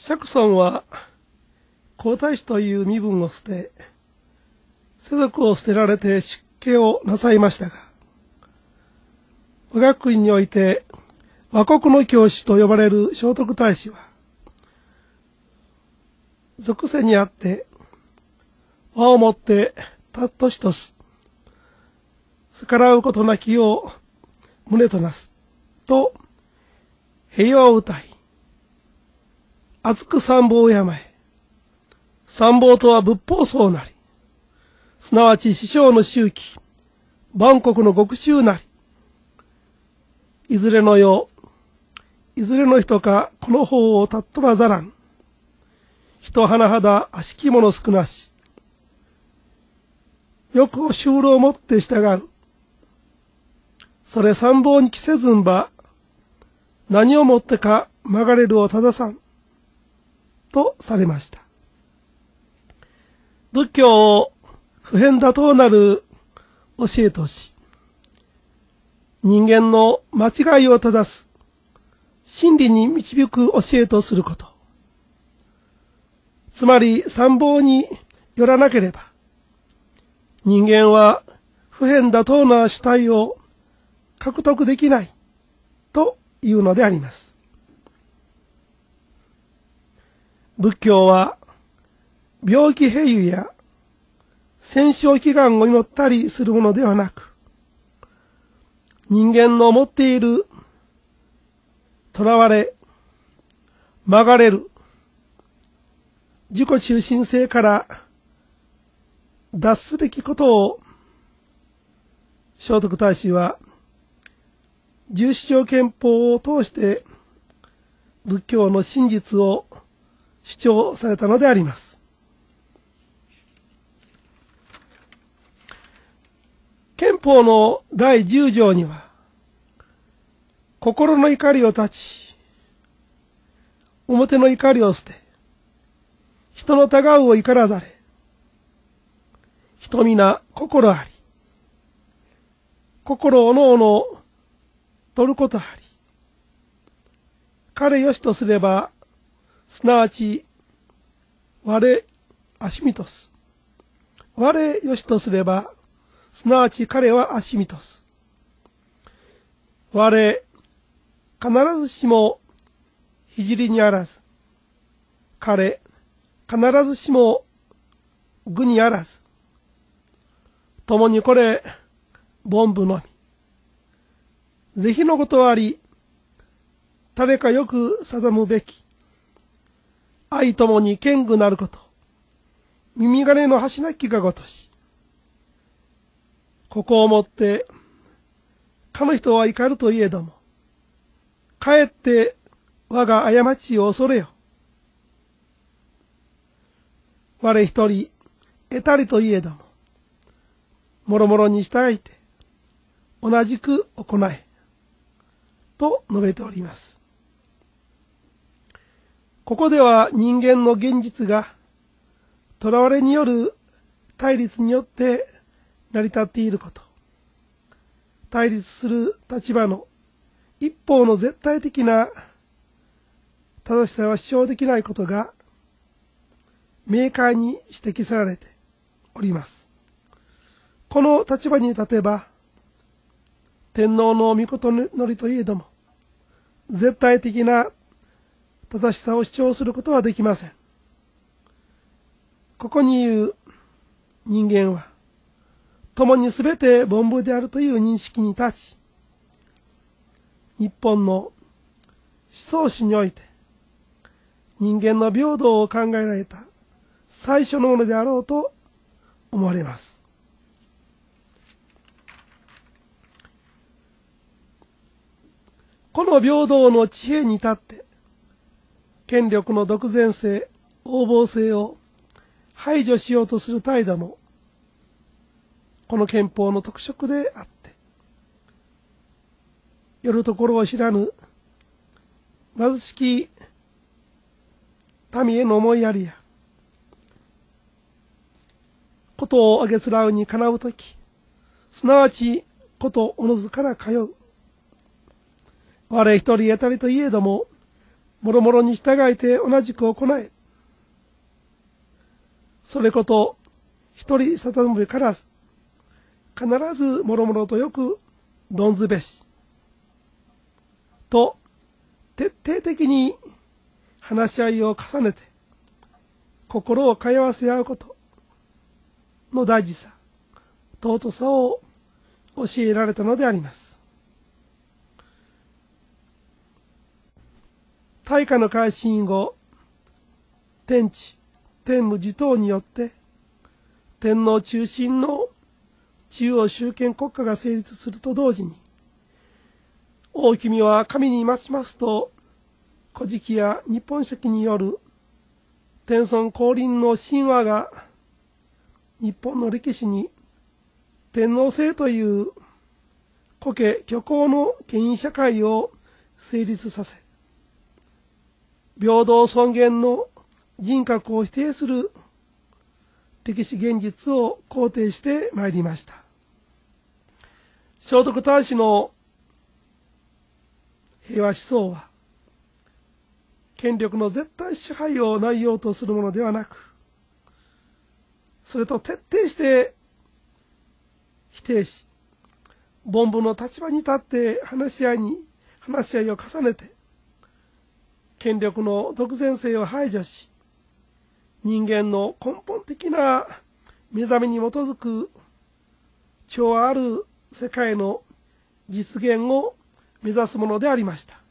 釈尊は皇太子という身分を捨て、世俗を捨てられて出家をなさいましたが、我が国において和国の教師と呼ばれる聖徳太子は、俗世にあって和をもって尊しとす、逆らうことなきを旨となすと平和を歌い、厚く参謀を敬え、参謀とは仏法僧なり、すなわち師匠の周期、万国の極衆なり、いずれの世、いずれの人かこの法をたっとばざらん。人甚だ悪しきもの少なし。よくお修羅をもって従う。それ参謀に着せずんば、何をもってか曲がれるを正さん。とされました。仏教を不変妥当なる教えとし、人間の間違いを正す、真理に導く教えとすること。つまり参謀によらなければ、人間は不変妥当な主体を獲得できないというのであります。仏教は病気併誘や戦勝祈願を祈ったりするものではなく、人間の持っている囚われ、曲がれる自己中心性から脱すべきことを聖徳太子は十四条憲法を通して仏教の真実を主張されたのであります。憲法の第10条には、心の怒りを断ち、表の怒りを捨て、人のたがうを怒らざれ、人皆心あり、心おのおの取ることあり、彼よしとすれば、すなわち我足みとす。我よしとすれば、すなわち彼は足みとす。我必ずしも聖にあらず、彼必ずしも愚にあらず、共にこれ凡夫のみ。是非のことあり、誰かよく定むべき。愛ともに堅固なること。耳金の端なきがごとし。ここをもって、かの人は怒るといえども、かえって我が過ちを恐れよ。我一人得たりといえども、もろもろに従いて、同じく行え。と述べております。ここでは人間の現実が、囚われによる対立によって成り立っていること、対立する立場の一方の絶対的な正しさは主張できないことが明快に指摘されております。この立場に立てば、天皇の御事のりといえども、絶対的な正しさを主張することはできません。ここに言う人間は、共にすべて凡夫であるという認識に立ち、日本の思想史において、人間の平等を考えられた最初のものであろうと思われます。この平等の地平に立って、権力の独善性、横暴性を排除しようとする態度も、この憲法の特色であって、よるところを知らぬ貧しき民への思いやりや、ことをあげつらうにかなうとき、すなわちことおのずから通う。我一人得たりといえども、 もろもろに従えて同じく行え。それこと一人定めからず、必ずもろもろとよく論ずべし。と、徹底的に話し合いを重ねて、心を通わせ合うことの大事さ、尊さを教えられたのであります。大化の改新後、天地、天武地等によって、天皇中心の中央集権国家が成立すると同時に、大君は神に増しますと、古事記や日本書紀による天孫降臨の神話が日本の歴史に天皇制という古家虚構の権威社会を成立させ、平等尊厳の人格を否定する歴史現実を肯定してまいりました。聖徳太子の平和思想は、権力の絶対支配を内容とするものではなく、それと徹底して否定し、凡夫の立場に立って話し合いを重ねて、権力の独善性を排除し、人間の根本的な目覚めに基づく調和ある世界の実現を目指すものでありました。